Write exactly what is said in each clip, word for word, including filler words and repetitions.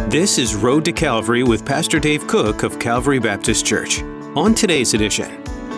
This is Road to Calvary with Pastor Dave Cook of Calvary Baptist Church. On today's edition,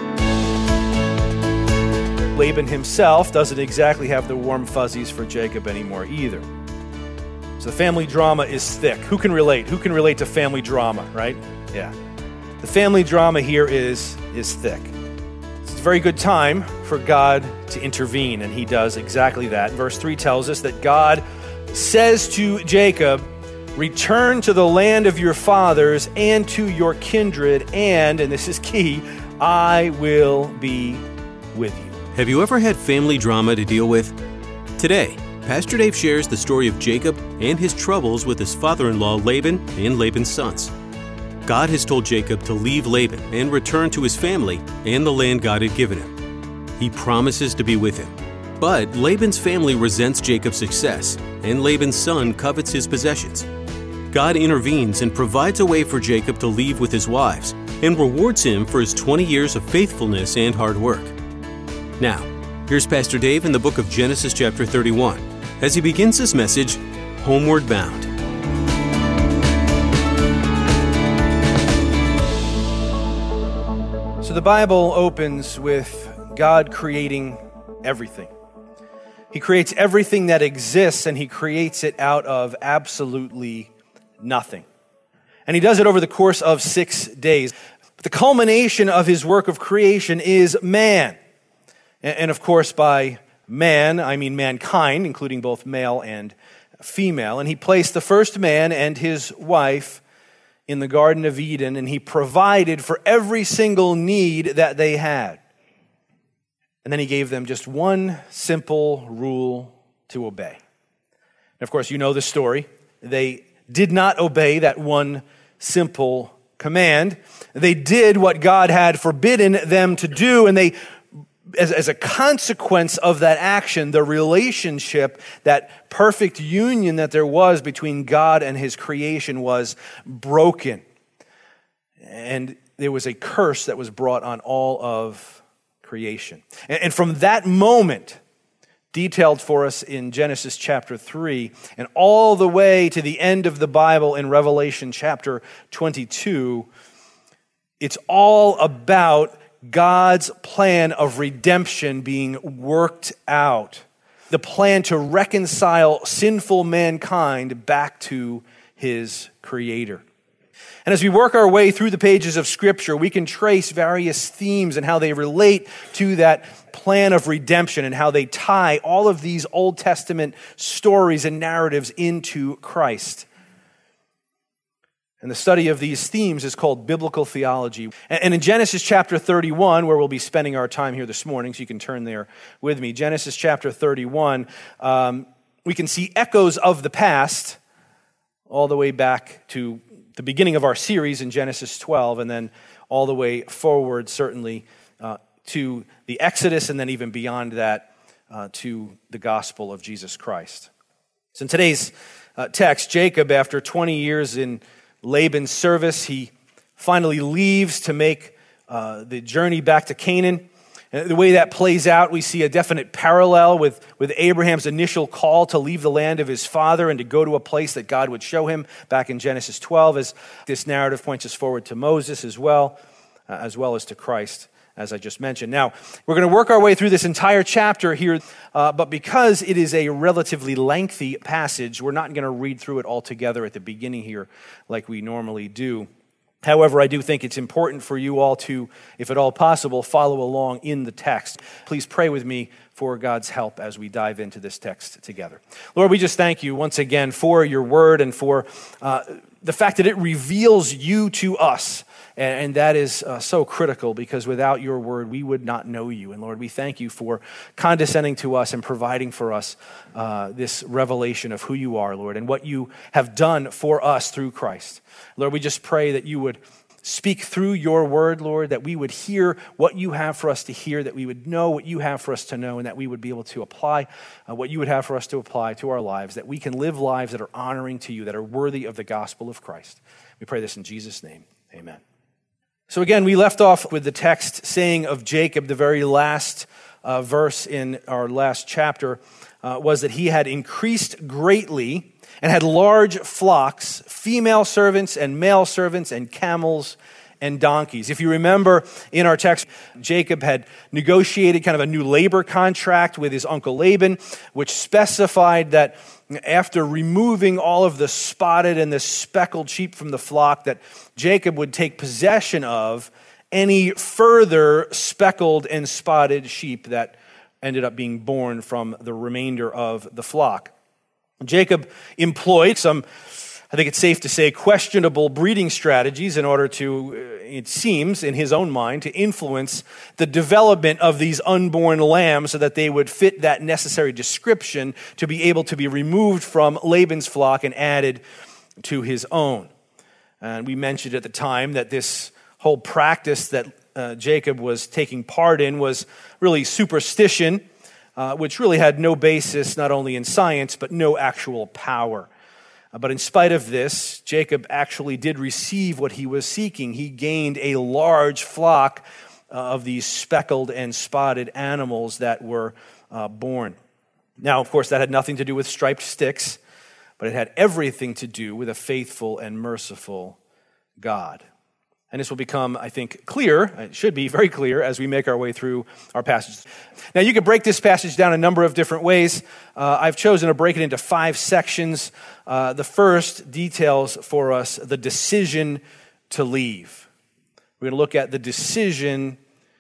Laban himself doesn't exactly have the warm fuzzies for Jacob anymore either. So the family drama is thick. Who can relate? Who can relate to family drama, right? Yeah. The family drama here is, is thick. It's a very good time for God to intervene, and he does exactly that. Verse three tells us that God says to Jacob, "Return to the land of your fathers and to your kindred, and," and this is key, "I will be with you." have you ever had family drama to deal with? Today, Pastor Dave shares the story of Jacob and his troubles with his father-in-law Laban and Laban's sons. God has told Jacob to leave Laban and return to his family and the land God had given him. He promises to be with him. But Laban's family resents Jacob's success, and Laban's son covets his possessions. God intervenes and provides a way for Jacob to leave with his wives and rewards him for his twenty years of faithfulness and hard work. Now, here's Pastor Dave in the book of Genesis chapter thirty-one as he begins his message, Homeward Bound. So the Bible opens with God creating everything. He creates everything that exists, and he creates it out of absolutely nothing. And he does it over the course of six days. The culmination of his work of creation is man. And of course, by man, I mean mankind, including both male and female. And he placed the first man and his wife in the Garden of Eden, and he provided for every single need that they had. And then he gave them just one simple rule to obey. And of course, you know the story. They did not obey that one simple command. They did what God had forbidden them to do, and they, as, as a consequence of that action, the relationship, that perfect union that there was between God and his creation was broken. And there was a curse that was brought on all of creation. And, and from that moment, detailed for us in Genesis chapter three, and all the way to the end of the Bible in Revelation chapter twenty-two, it's all about God's plan of redemption being worked out. The plan to reconcile sinful mankind back to his Creator. And as we work our way through the pages of Scripture, we can trace various themes and how they relate to that plan of redemption and how they tie all of these Old Testament stories and narratives into Christ. And the study of these themes is called biblical theology. And in Genesis chapter thirty-one, where we'll be spending our time here this morning, so you can turn there with me, Genesis chapter thirty-one, um, we can see echoes of the past all the way back to the beginning of our series in Genesis twelve, and then all the way forward, certainly, uh, to the Exodus, and then even beyond that, uh, to the gospel of Jesus Christ. So in today's uh, text, Jacob, after twenty years in Laban's service, he finally leaves to make uh, the journey back to Canaan. And the way that plays out, we see a definite parallel with, with Abraham's initial call to leave the land of his father and to go to a place that God would show him back in Genesis twelve, as this narrative points us forward to Moses as well, uh, as well as to Christ, as I just mentioned. Now, we're going to work our way through this entire chapter here, uh, but because it is a relatively lengthy passage, we're not going to read through it all together at the beginning here like we normally do. However, I do think it's important for you all to, if at all possible, follow along in the text. Please pray with me for God's help as we dive into this text together. Lord, we just thank you once again for your word and for uh, the fact that it reveals you to us. And, and that is uh, so critical, because without your word, we would not know you. And Lord, we thank you for condescending to us and providing for us uh, this revelation of who you are, Lord, and what you have done for us through Christ. Lord, we just pray that you would speak through your word, Lord, that we would hear what you have for us to hear, that we would know what you have for us to know, and that we would be able to apply uh, what you would have for us to apply to our lives, that we can live lives that are honoring to you, that are worthy of the gospel of Christ. We pray this in Jesus' name. Amen. So again, we left off with the text saying of Jacob, the very last uh, verse in our last chapter, uh, was that he had increased greatly and had large flocks, female servants and male servants, and camels and donkeys. If you remember in our text, Jacob had negotiated kind of a new labor contract with his uncle Laban, which specified that after removing all of the spotted and the speckled sheep from the flock, that Jacob would take possession of any further speckled and spotted sheep that ended up being born from the remainder of the flock. Jacob employed some, I think it's safe to say, questionable breeding strategies in order to, it seems, in his own mind, to influence the development of these unborn lambs so that they would fit that necessary description to be able to be removed from Laban's flock and added to his own. And we mentioned at the time that this whole practice that uh, Jacob was taking part in was really superstition, uh, which really had no basis not only in science, but no actual power. Uh, but in spite of this, Jacob actually did receive what he was seeking. He gained a large flock uh, of these speckled and spotted animals that were uh, born. Now, of course, that had nothing to do with striped sticks, but it had everything to do with a faithful and merciful God. And this will become, I think, clear, it should be very clear, as we make our way through our passage. Now, you could break this passage down a number of different ways. Uh, I've chosen to break it into five sections. Uh, the first details for us the decision to leave. We're going to look at the decision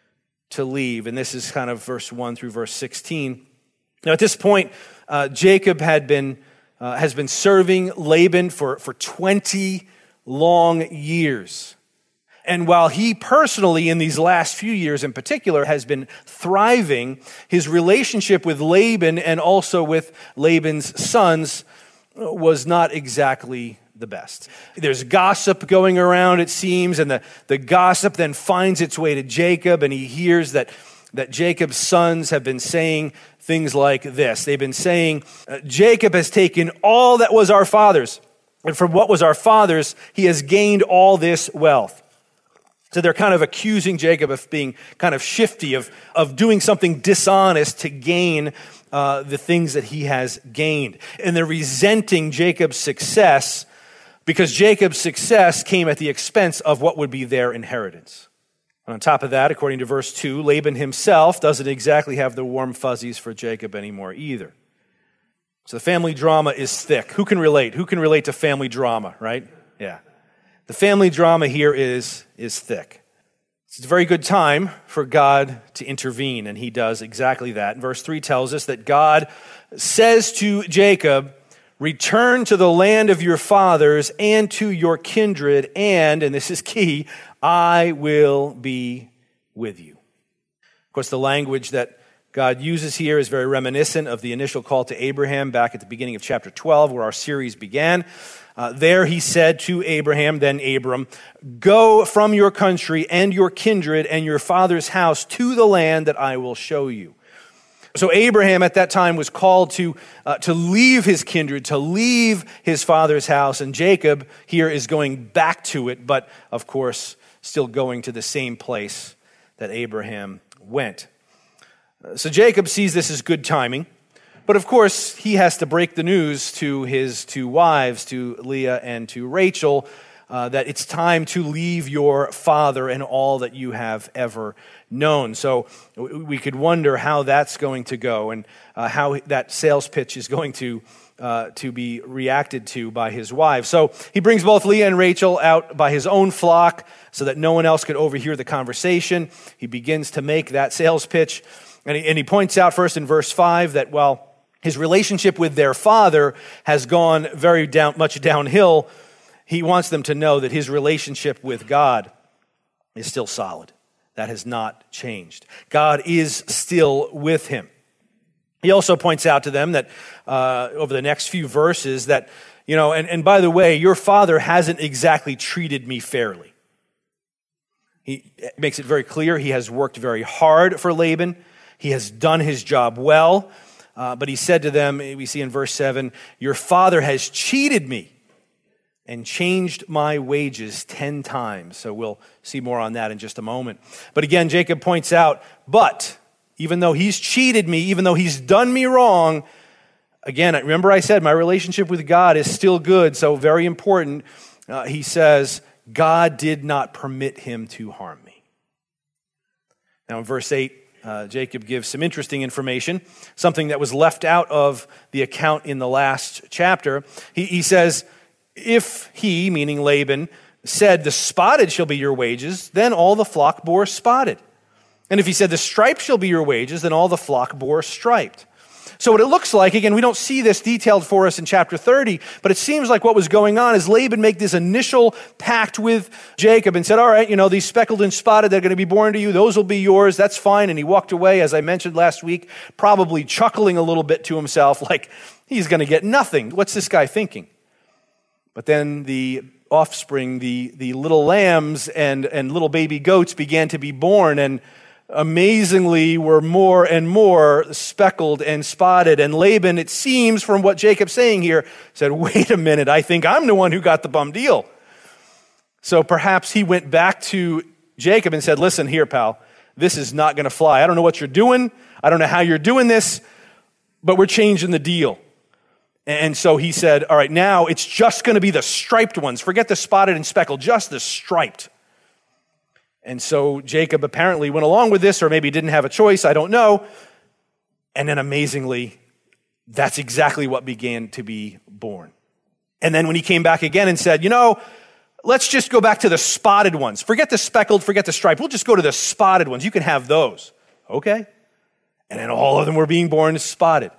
to leave, and this is kind of verse one through verse sixteen. Now, at this point, uh, Jacob had been uh, has been serving Laban for, for twenty long years. And while he personally, in these last few years in particular, has been thriving, his relationship with Laban and also with Laban's sons was not exactly the best. There's gossip going around, it seems, and the, the gossip then finds its way to Jacob, and he hears that, that Jacob's sons have been saying things like this. They've been saying, Jacob has taken all that was our father's, and from what was our father's, he has gained all this wealth. So they're kind of accusing Jacob of being kind of shifty, of, of doing something dishonest to gain uh, the things that he has gained. And they're resenting Jacob's success because Jacob's success came at the expense of what would be their inheritance. And on top of that, according to verse two, Laban himself doesn't exactly have the warm fuzzies for Jacob anymore either. So the family drama is thick. Who can relate? Who can relate to family drama, right? Yeah. The family drama here is, is thick. It's a very good time for God to intervene, and he does exactly that. And verse three tells us that God says to Jacob, return to the land of your fathers and to your kindred, and, and this is key, I will be with you. Of course, the language that God uses here is very reminiscent of the initial call to Abraham back at the beginning of chapter twelve, where our series began. Uh, there he said to Abraham, then Abram, go from your country and your kindred and your father's house to the land that I will show you. So Abraham at that time was called to, uh, to leave his kindred, to leave his father's house, and Jacob here is going back to it, but of course still going to the same place that Abraham went. So Jacob sees this as good timing. But of course, he has to break the news to his two wives, to Leah and to Rachel, uh, that it's time to leave your father and all that you have ever known. So we could wonder how that's going to go and uh, how that sales pitch is going to uh, to be reacted to by his wives. So he brings both Leah and Rachel out by his own flock so that no one else could overhear the conversation. He begins to make that sales pitch. And he, and he points out first in verse five that, well, his relationship with their father has gone very down, much downhill. He wants them to know that his relationship with God is still solid. That has not changed. God is still with him. He also points out to them that uh, over the next few verses that, you know, and, and by the way, your father hasn't exactly treated me fairly. He makes it very clear he has worked very hard for Laban. He has done his job well. Uh, but he said to them, we see in verse seven, your father has cheated me and changed my wages ten times. So we'll see more on that in just a moment. But again, Jacob points out, but even though he's cheated me, even though he's done me wrong, Again, remember I said my relationship with God is still good, so very important. Uh, he says, God did not permit him to harm me. Now in verse eight, uh, Jacob gives some interesting information, something that was left out of the account in the last chapter. He, he says, if he, meaning Laban, said, the spotted shall be your wages, then all the flock bore spotted. And if he said, the striped shall be your wages, then all the flock bore striped. So what it looks like, again, we don't see this detailed for us in chapter thirty, but it seems like what was going on is Laban made this initial pact with Jacob and said, all right, you know, these speckled and spotted, they're going to be born to you. Those will be yours. That's fine. And he walked away, as I mentioned last week, probably chuckling a little bit to himself, like he's going to get nothing. What's this guy thinking? But then the offspring, the, the little lambs and, and little baby goats began to be born, and amazingly were more and more speckled and spotted. And Laban, it seems from what Jacob's saying here, said, wait a minute, I think I'm the one who got the bum deal. So perhaps he went back to Jacob and said, listen here, pal, this is not going to fly. I don't know what you're doing. I don't know how you're doing this, but we're changing the deal. And so he said, all right, now it's just going to be the striped ones. Forget the spotted and speckled, just the striped. And so Jacob apparently went along with this, or maybe didn't have a choice, I don't know. And then amazingly, that's exactly what began to be born. And then when he came back again and said, you know, let's just go back to the spotted ones. Forget the speckled, forget the striped. We'll just go to the spotted ones. You can have those. Okay. And then all of them were being born spotted.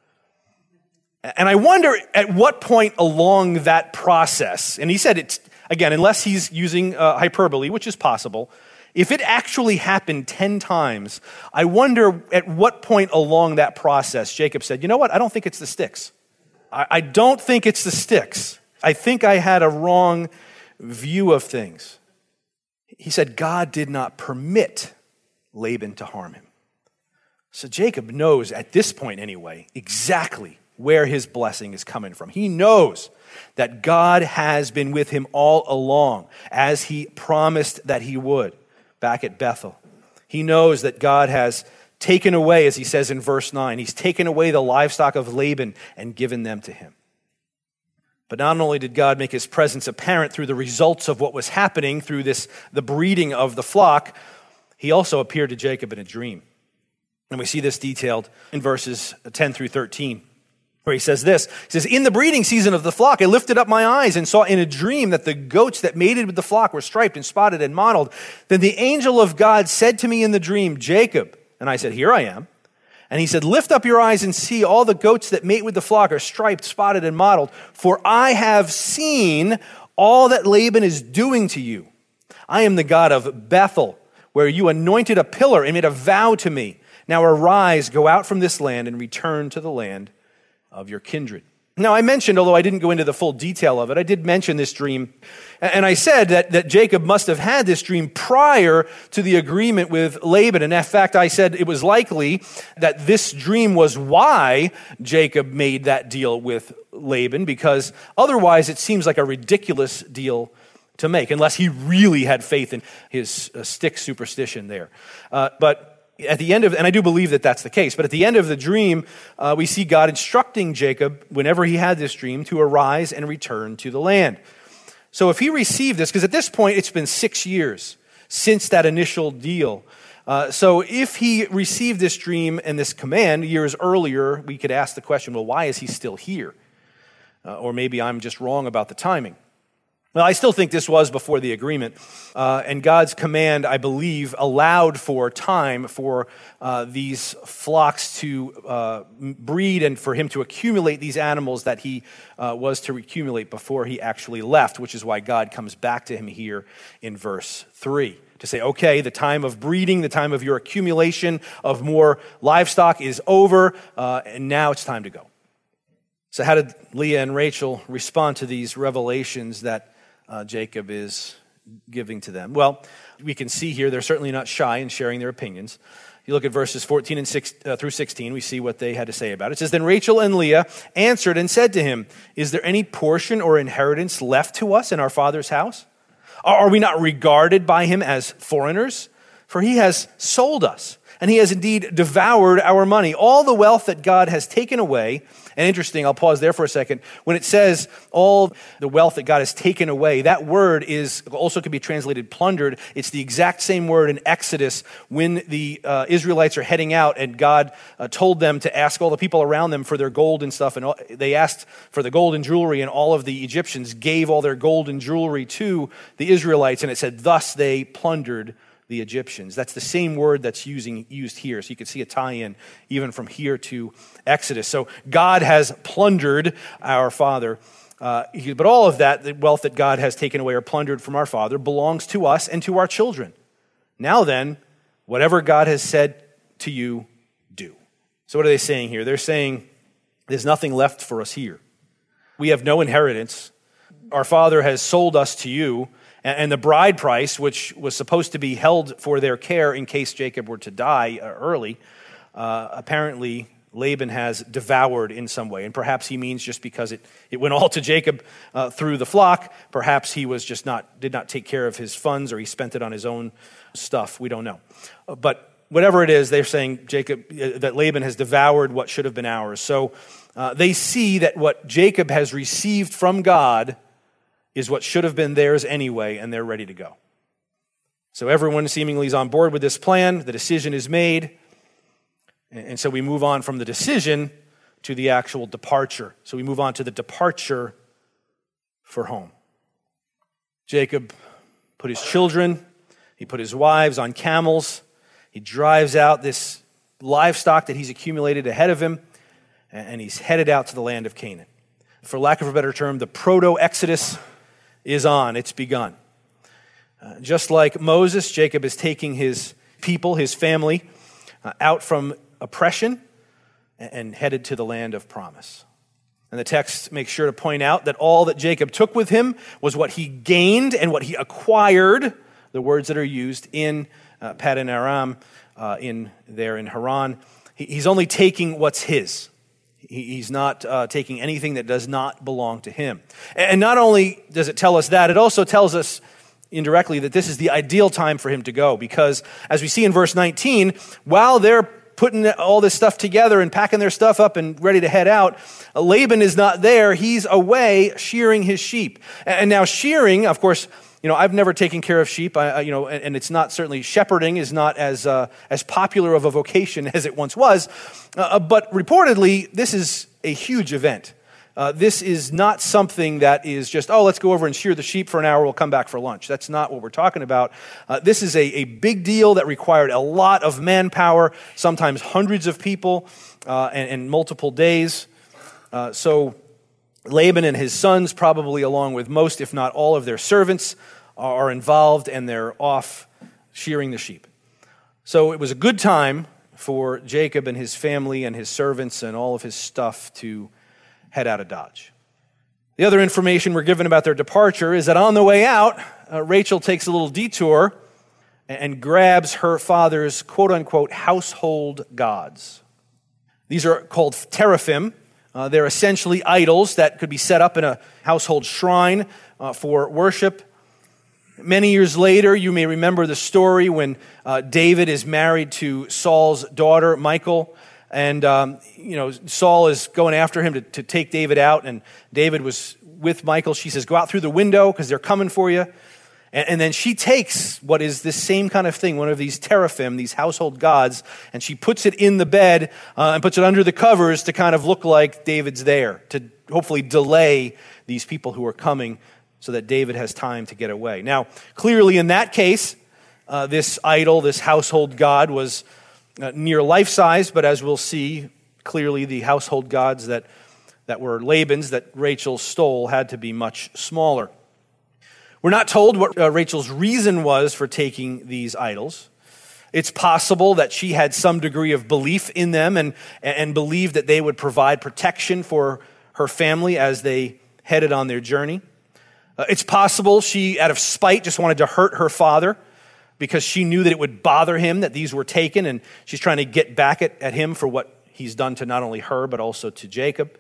And I wonder at what point along that process, and he said it's, again, unless he's using uh, hyperbole, which is possible, if it actually happened ten times, I wonder at what point along that process Jacob said, you know what, I don't think it's the sticks. I, I don't think it's the sticks. I think I had a wrong view of things. He said, God did not permit Laban to harm him. So Jacob knows at this point anyway, exactly where his blessing is coming from. He knows that God has been with him all along, as he promised that he would back at Bethel. He knows that God has taken away, as he says in verse nine, he's taken away the livestock of Laban and given them to him. But not only did God make his presence apparent through the results of what was happening through this, the breeding of the flock, he also appeared to Jacob in a dream. And we see this detailed in verses ten through thirteen. Where he says this, he says, in the breeding season of the flock, I lifted up my eyes and saw in a dream that the goats that mated with the flock were striped and spotted and mottled. Then the angel of God said to me in the dream, Jacob. And I said, here I am. And he said, lift up your eyes and see all the goats that mate with the flock are striped, spotted, and mottled. For I have seen all that Laban is doing to you. I am the God of Bethel, where you anointed a pillar and made a vow to me. Now arise, go out from this land and return to the land of your kindred. Now I mentioned, although I didn't go into the full detail of it, I did mention this dream. And I said that, that Jacob must have had this dream prior to the agreement with Laban. And in fact, I said it was likely that this dream was why Jacob made that deal with Laban, because otherwise it seems like a ridiculous deal to make, unless he really had faith in his uh, stick superstition there. Uh, but At the end of, and I do believe that that's the case, but at the end of the dream, uh, we see God instructing Jacob, whenever he had this dream, to arise and return to the land. So if he received this, because at this point it's been six years since that initial deal. Uh, so if he received this dream and this command years earlier, we could ask the question, well, why is he still here? Uh, or maybe I'm just wrong about the timing. Well, I still think this was before the agreement, uh, and God's command, I believe, allowed for time for uh, these flocks to uh, breed and for him to accumulate these animals that he uh, was to accumulate before he actually left, which is why God comes back to him here in verse three to say, okay, the time of breeding, the time of your accumulation of more livestock is over, uh, and now it's time to go. So how did Leah and Rachel respond to these revelations that Uh, Jacob is giving to them? Well, we can see here they're certainly not shy in sharing their opinions. You look at verses fourteen and six, uh, through sixteen, we see what they had to say about it. It says, then Rachel and Leah answered and said to him, is there any portion or inheritance left to us in our father's house? Are we not regarded by him as foreigners? For he has sold us and he has indeed devoured our money. All the wealth that God has taken away, and interesting, I'll pause there for a second. When it says all the wealth that God has taken away, that word is also could be translated plundered. It's the exact same word in Exodus when the uh, Israelites are heading out and God uh, told them to ask all the people around them for their gold and stuff. And all, they asked for the gold and jewelry, and all of the Egyptians gave all their gold and jewelry to the Israelites. And it said, thus they plundered the Egyptians. That's the same word that's using, used here. So you can see a tie-in even from here to Exodus. So God has plundered our father. Uh, he, but all of that, the wealth that God has taken away or plundered from our father, belongs to us and to our children. Now then, whatever God has said to you, do. So what are they saying here? They're saying there's nothing left for us here. We have no inheritance. Our father has sold us to you. And the bride price, which was supposed to be held for their care in case Jacob were to die early, uh, apparently Laban has devoured in some way. And perhaps he means just because it, it went all to Jacob uh, through the flock. Perhaps he was just not did not take care of his funds, or he spent it on his own stuff. We don't know. But whatever it is, they're saying Jacob uh, that Laban has devoured what should have been ours. So uh, they see that what Jacob has received from God is what should have been theirs anyway, and they're ready to go. So everyone seemingly is on board with this plan. The decision is made. And so we move on from the decision to the actual departure. So we move on to the departure for home. Jacob put his children, he put his wives on camels. He drives out this livestock that he's accumulated ahead of him, and he's headed out to the land of Canaan. For lack of a better term, the proto-Exodus is on. It's begun. Uh, just like Moses, Jacob is taking his people, his family, uh, out from oppression and, and headed to the land of promise. And the text makes sure to point out that all that Jacob took with him was what he gained and what he acquired, the words that are used in uh, Paddan Aram, uh, in there in Haran. He, he's only taking what's his. He's not uh, taking anything that does not belong to him. And not only does it tell us that, it also tells us indirectly that this is the ideal time for him to go, because as we see in verse nineteen, while they're putting all this stuff together and packing their stuff up and ready to head out, Laban is not there. He's away shearing his sheep. And now shearing, of course, you know, I've never taken care of sheep, I, you know, and it's not certainly, shepherding is not as uh, as popular of a vocation as it once was. Uh, but reportedly, this is a huge event. Uh, this is not something that is just, oh, let's go over and shear the sheep for an hour, we'll come back for lunch. That's not what we're talking about. Uh, this is a, a big deal that required a lot of manpower, sometimes hundreds of people, uh, and, and multiple days. Uh, so Laban and his sons, probably along with most, if not all of their servants, are involved, and they're off shearing the sheep. So it was a good time for Jacob and his family and his servants and all of his stuff to head out of Dodge. The other information we're given about their departure is that on the way out, uh, Rachel takes a little detour and grabs her father's quote-unquote household gods. These are called teraphim. Uh, they're essentially idols that could be set up in a household shrine uh, for worship. Many years later, you may remember the story when uh, David is married to Saul's daughter, Michal, and um, you know Saul is going after him to, to take David out, and David was with Michal. She says, go out through the window because they're coming for you. And, and then she takes what is this same kind of thing, one of these teraphim, these household gods, and she puts it in the bed uh, and puts it under the covers to kind of look like David's there, to hopefully delay these people who are coming so that David has time to get away. Now, clearly in that case, uh, this idol, this household god was uh, near life-size, but as we'll see, clearly the household gods that, that were Laban's, that Rachel stole, had to be much smaller. We're not told what uh, Rachel's reason was for taking these idols. It's possible that she had some degree of belief in them and, and believed that they would provide protection for her family as they headed on their journey. Uh, it's possible she, out of spite, just wanted to hurt her father because she knew that it would bother him that these were taken, and she's trying to get back at, at him for what he's done to not only her, but also to Jacob.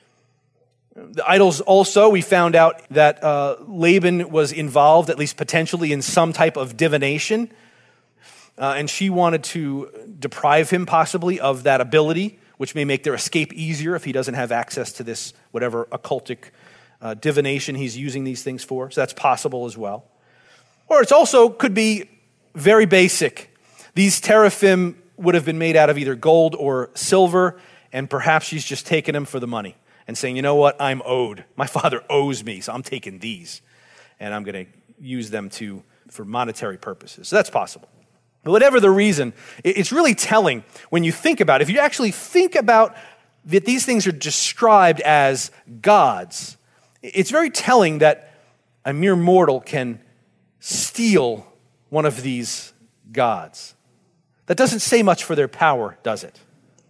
The idols also, we found out that uh, Laban was involved, at least potentially, in some type of divination. uh, and she wanted to deprive him possibly of that ability, which may make their escape easier if he doesn't have access to this, whatever occultic uh, divination he's using these things for. So that's possible as well. Or it's also could be very basic. These teraphim would have been made out of either gold or silver, and perhaps she's just taking them for the money and saying, you know what, I'm owed. My father owes me, so I'm taking these, and I'm going to use them to for monetary purposes. So that's possible. But whatever the reason, it's really telling when you think about it. If you actually think about that these things are described as gods, it's very telling that a mere mortal can steal one of these gods. That doesn't say much for their power, does it?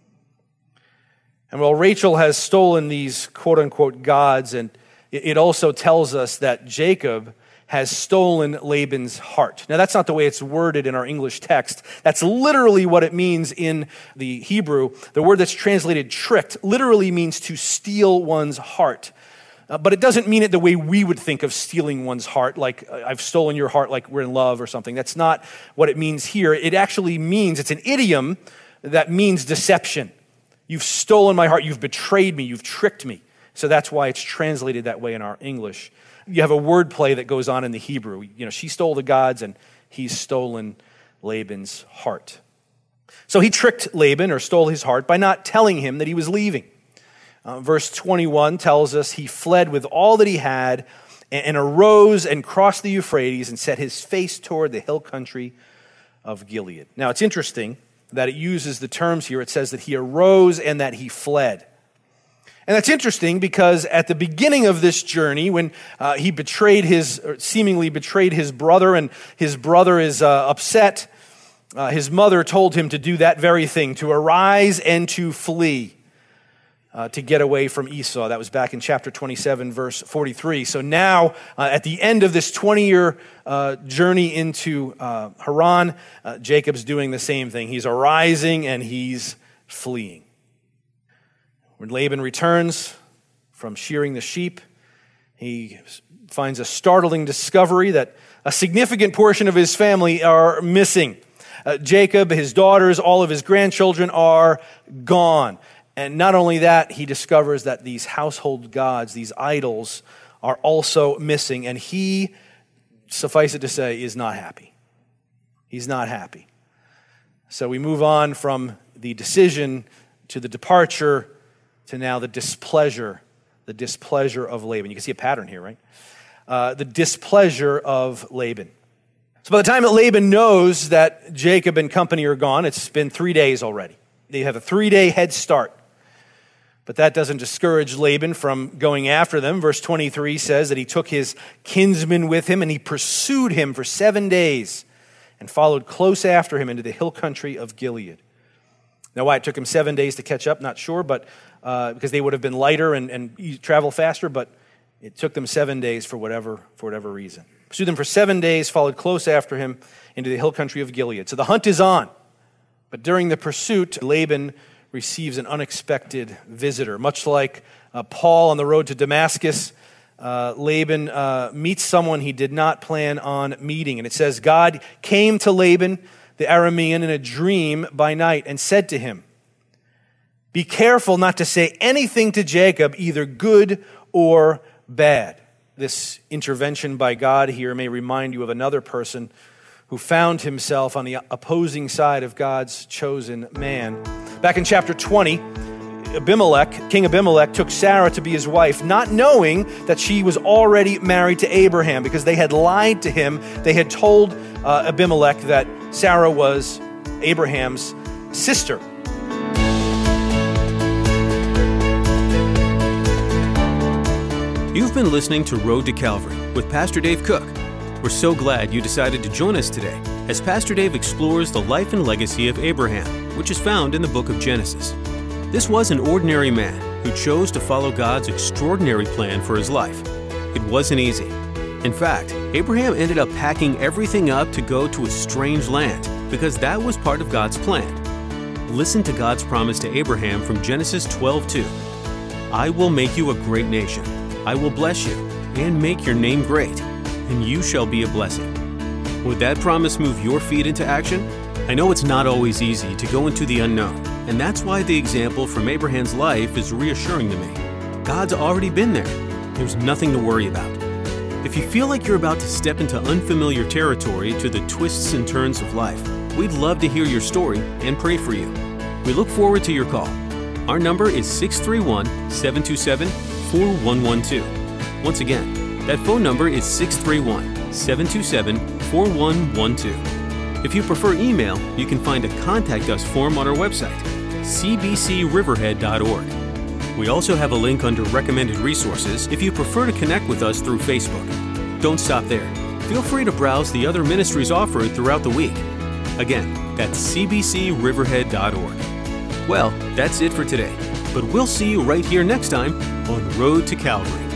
And while Rachel has stolen these quote-unquote gods, and it also tells us that Jacob has stolen Laban's heart. Now, that's not the way it's worded in our English text. That's literally what it means in the Hebrew. The word that's translated tricked literally means to steal one's heart. Uh, but it doesn't mean it the way we would think of stealing one's heart, like uh, I've stolen your heart like we're in love or something. That's not what it means here. It actually means, it's an idiom that means deception. You've stolen my heart, you've betrayed me, you've tricked me. So that's why it's translated that way in our English. You have a wordplay that goes on in the Hebrew. You know, she stole the gods and he's stolen Laban's heart. So he tricked Laban or stole his heart by not telling him that he was leaving. Uh, verse twenty-one tells us he fled with all that he had and, and arose and crossed the Euphrates and set his face toward the hill country of Gilead. Now it's interesting that it uses the terms here. It says that he arose and that he fled. And that's interesting because at the beginning of this journey, when uh, he betrayed his, or seemingly betrayed his brother, and his brother is uh, upset, uh, his mother told him to do that very thing, to arise and to flee, uh, to get away from Esau. That was back in chapter twenty-seven, verse forty-three. So now, uh, at the end of this twenty-year uh, journey into uh, Haran, uh, Jacob's doing the same thing. He's arising and he's fleeing. When Laban returns from shearing the sheep, he finds a startling discovery that a significant portion of his family are missing. Uh, Jacob, his daughters, all of his grandchildren are gone. And not only that, he discovers that these household gods, these idols, are also missing. And he, suffice it to say, is not happy. He's not happy. So we move on from the decision to the departure to now the displeasure, the displeasure of Laban. You can see a pattern here, right? Uh, the displeasure of Laban. So by the time that Laban knows that Jacob and company are gone, it's been three days already. They have a three-day head start. But that doesn't discourage Laban from going after them. Verse twenty-three says that he took his kinsman with him and he pursued him for seven days and followed close after him into the hill country of Gilead. Now, why it took him seven days to catch up, not sure, but uh, because they would have been lighter and, and travel faster, but it took them seven days for whatever for whatever reason. Pursued them for seven days, followed close after him into the hill country of Gilead. So the hunt is on, but during the pursuit, Laban receives an unexpected visitor. Much like uh, Paul on the road to Damascus, uh, Laban uh, meets someone he did not plan on meeting. And it says, God came to Laban, the Aramean, in a dream by night and said to him, be careful not to say anything to Jacob, either good or bad. This intervention by God here may remind you of another person who found himself on the opposing side of God's chosen man. Back in chapter twenty, Abimelech, King Abimelech, took Sarah to be his wife, not knowing that she was already married to Abraham, because they had lied to him. They had told uh, Abimelech that Sarah was Abraham's sister. You've been listening to Road to Calvary with Pastor Dave Cook. We're so glad you decided to join us today as Pastor Dave explores the life and legacy of Abraham, which is found in the book of Genesis. This was an ordinary man who chose to follow God's extraordinary plan for his life. It wasn't easy. In fact, Abraham ended up packing everything up to go to a strange land because that was part of God's plan. Listen to God's promise to Abraham from Genesis twelve two. I will make you a great nation. I will bless you and make your name great, and you shall be a blessing. Would that promise move your feet into action? I know it's not always easy to go into the unknown, and that's why the example from Abraham's life is reassuring to me. God's already been there. There's nothing to worry about. If you feel like you're about to step into unfamiliar territory to the twists and turns of life, we'd love to hear your story and pray for you. We look forward to your call. Our number is six three one, seven two seven, four one one two. Once again, that phone number is six three one, seven two seven, four one one two. If you prefer email, you can find a Contact Us form on our website, c b c riverhead dot org. We also have a link under Recommended Resources if you prefer to connect with us through Facebook. Don't stop there. Feel free to browse the other ministries offered throughout the week. Again, that's c b c riverhead dot org. Well, that's it for today, but we'll see you right here next time on Road to Calvary.